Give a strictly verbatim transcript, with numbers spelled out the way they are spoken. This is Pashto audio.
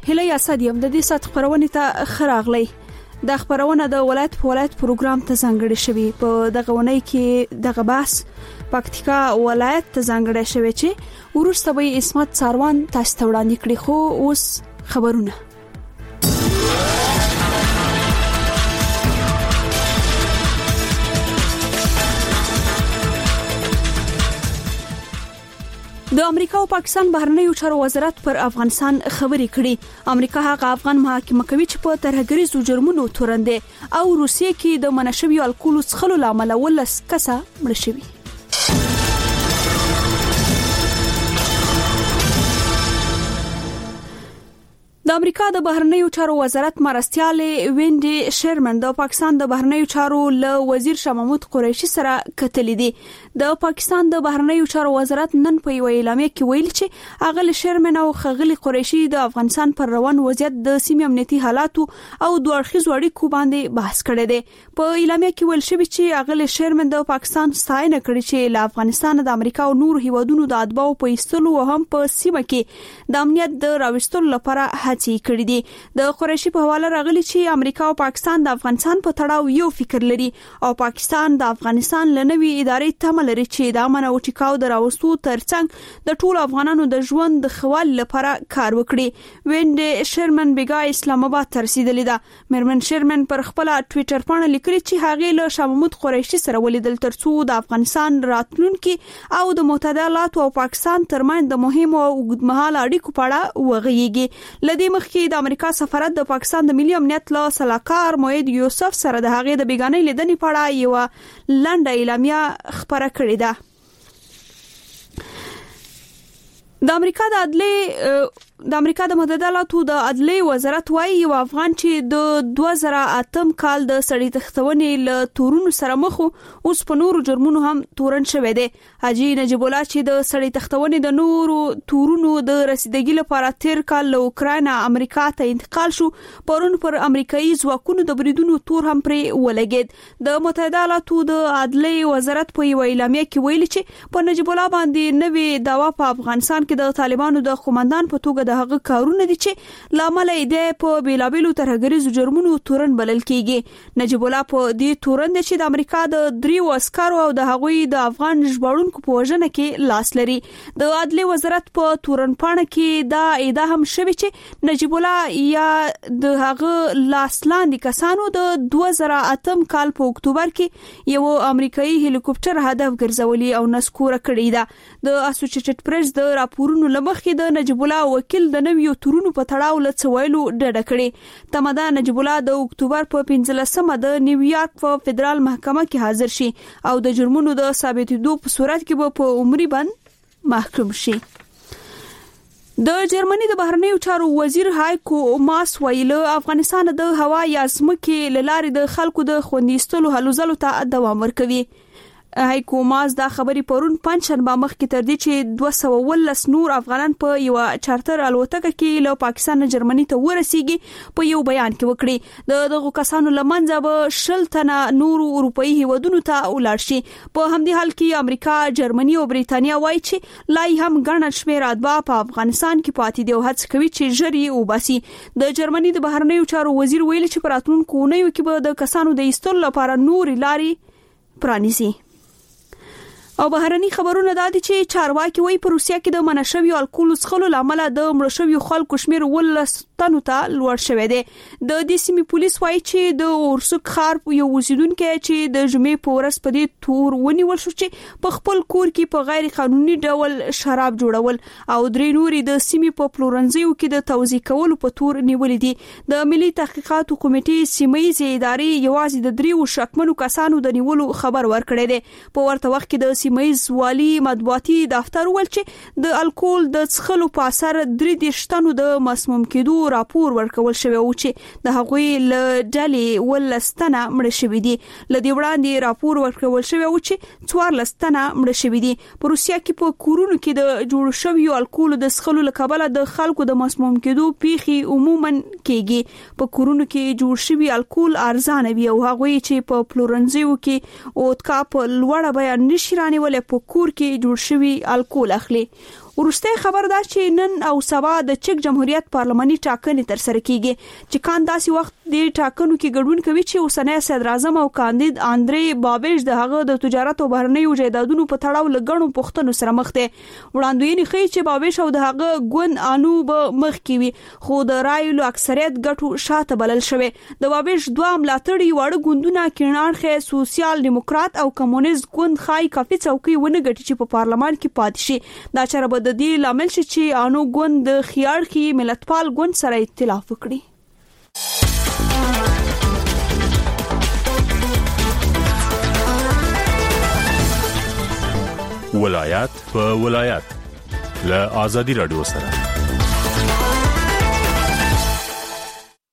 هله اسدیم د دې سات خبرونه ته خراغلی د خبرونه د ولایت په ولایت پروګرام ته ځانګړی شوی په دغه ونی کې دغه بحث پکتیکا ولایت ته ځانګړی شوی چې ورسته به اسمت ساروان تاسو ته وړاندې کړی خو اوس خبرونه د امریکا او پاکستان بهرنیو چارو وزارت پر افغانستان خبرې کړي. امریکا هغه افغان محاکمه کوي چې په ترهګریزو جرمونو تورنده او روسیې کې د منشوي الکول څخلو لامل ولس کسه مړ شوی. د امریکا د بهرنیو چارو وزارت مرستيال وینډي شرمن د پاکستان د بهرنیو چارو له وزیر شاه محمود قریشي سره کتلې دي. د پاکستان د بهرنیو چارو وزارت نن په یو اعلامیه کې ویل چې اغل شرمن او خغلی قریشي د افغانستان پر روان وضعیت د سیمې امنیتي حالاتو او دوه اړخیزو اړیکو باندې بحث کړی دی. په اعلامیه کې ویل شوی چې اغل شرمن د پاکستان ستاینه کړې چې له افغانستان د امریکا او نور هیوادونو د اتباعو په ایستلو او هم په سیمه کې د امنیت د راوستلو لپاره هڅې کړې دي. د قریشي په حواله راغلي چې امریکا او پاکستان د افغانستان په تړاو یو فکر لري او پاکستان د افغانستان لنوي ادارې تمه لري چې د امن او ټیکاو د راوستو ترڅنګ د ټولو افغانانو د ژوند د خوال لپاره کار وکړي. وینډي شرمن بیګا اسلام آباد ته رسیدلې ده. مرمن شرمن پر خپل ټوئیټر باندې لیکلي چې هغه له شاه محمود قریشي سره ولیدل ترڅو د افغانستان راتلونکي او د متحده ایالاتو او پاکستان ترمنځ د مهمو او اوږدمهاله اړیکو په اړه وغږیږي. لدې مخکې د امریکا سفارت د پاکستان د ملي امنیت له سلاکار موید یوسف سره د هغې د بیګانۍ لیدنې په اړه یو لنډه اعلامیه خبره کړې ده. د امریکا د عدلي د امریکا د متحده ایالاتو د عدلي وزارت وايي یو افغان چې د دوه زره اتم کال د سړی تختونې له تورونو سره مخ اوس په نورو جرمونو هم تورن شوی دی. حاجی نجیب الله چې د سړی تختونې د نورو تورونو د رسیدګۍ لپاره تیر کال له اوکراین امریکا ته انتقال شو پرون پر امریکایي ځواکونو د بریدونو تور هم پرې ولګید. د متحده ایالاتو د عدلي وزارت په یو اعلامیه کې ویلي چې په نجیب الله باندې نوې داوا په افغانستان کې د طالبانو د قومندان په توګه د هغه کارونه دي چې لامل یې په بیلابیلو ترهګریزو جرمونو تورن بلل کیږي. نجیب الله په دې تورن دي چې د امریکا د دریو عسکرو او د هغوی د افغان ژغورونکو په وژنه کې لاس لري. د عدلي وزارت په تورن پاڼه کې دا ادعا هم شوې چې نجیب الله یا د هغه لاسلاندې کسانو د دوه زره اتم کال په اکتوبر کې یو امریکایي هلیکوپټر هدف ګرځولي او نسکوره کړی ده. د اسوسییټډ پریس د راپورونو لمخې د نجیب الله وکیل د نویو تورونو په تړاو له څویلو ډډه کړې. تمدا نجیب الله د اکتوبر په پنځلسمه د نیویارک په فدرال محکمه کې حاضر شي او د جرمونو د ثابتېدو په صورت کې به په عمري بند محکوم شي. د جرمني د بهرنیو چارو وزیر هایکو ماس ویل افغانستان د هوا یا ځمکې له لارې د خلکو د خوندیستلو هلو ځلو ته دوام ورکوي. هایکو ماس دا خبرې پرون پنځشنبه مخکې تر دې چې دوه سوه ولس نور افغانان په یو چارتر الوتکه کې له پاکستان جرمني ته ورسیږي په یو بیان کې وکړي. د دغه کسانو لمنځه به شل تنه نور اروپאי هیوادونو ته ولاړ شي. په همدې حال کې امریکا، جرمني او بریتانیا وایي چې لای هم ګڼ شمېر اتباع په افغانستان کې پاتې دي او هڅه کوي چې ژر یې وباسي. د جرمني د بهرنیو چارو وزیر ویلي چې په راتلونکو اونیو کې به د کسانو د ایستلو لپاره نورې لارې پرانیزي. او بهرني خبرونه دادي چې چارواکي وایي په روسیا کې د منشوي الکول څخلو لامل د مړ شویو خلکو شمیر ولس تنو ته لوړ شوی دی. د دې سیمې پولیس وایي چې د اورسک ښار یو اوسیدونکو چې د جمعې په ورځ په دې تور ونیول شو چې په خپل کور کې په غیر قانوني ډول شراب جوړول او درې نوري د سیمې په پلورنځیو کې د توزیع کولو په تور نیولې دي. د ملي تحقیقاتو کمیټې سیمه‌یزې ادارې یوازې د دریو شکمنو کسانو د نیولو خبر ورکړی دی. په ورته وخت کې د سیمه‌یز والي مطبوعاتي دفتر ول چې د الکول د څخلو په اثر درې دشتنو د مسموم کېدو راپور ورکول شوی او چې د هغوی له ډلې ولستنه مړ شوی دي. لدې وړاندې راپور ورکول شوی او چې څوار لستنه مړ شوی دي. په روسیا کې په کورونو کې د جوړ شویو الکول د څخلو لکبله د خلکو د مسموم کېدو پیخي عموما کېږي. په کورونو کې جوړ شوی الکول ارزانه وي او هغوی چې په پلورنځیو کې او تکا په لوړه بیه نشي رانیول په کور کې جوړ شوی الکول اخلي. ورسته خبر دا چې نن او سبا د چک جمهوریت پارلماني ټاکنې تر سره کیږي چې کان داسې وخت د ټاکنو کې ګډون کوي چې اوسنۍ صدر اعظم او کاندید اندري بابیش د هغه د تجارت او بهرنیو جایدادونو په تړاو لګڼو پښتنو سره مخ دي. وړاندوینې ښیي چې بابیش او د هغه ګوند انو به مخ کیوي خو د رایلو اکثریت ګټو شاته بلل شوی. د بابیش دوه ملاتړي وړ ګوندونه کیناړخه سوسیال دیموکرات او کمونیست ګوند خای کافي څوکۍ ونه ګټي چې په پارلمان کې پاتې شي. دا چاره به د دې لامل شي چې انو ګوند د خيارخي ملتپال ګوند سره ائتلاف وکړي. ولایت په ولایت له آزادي رادیو سره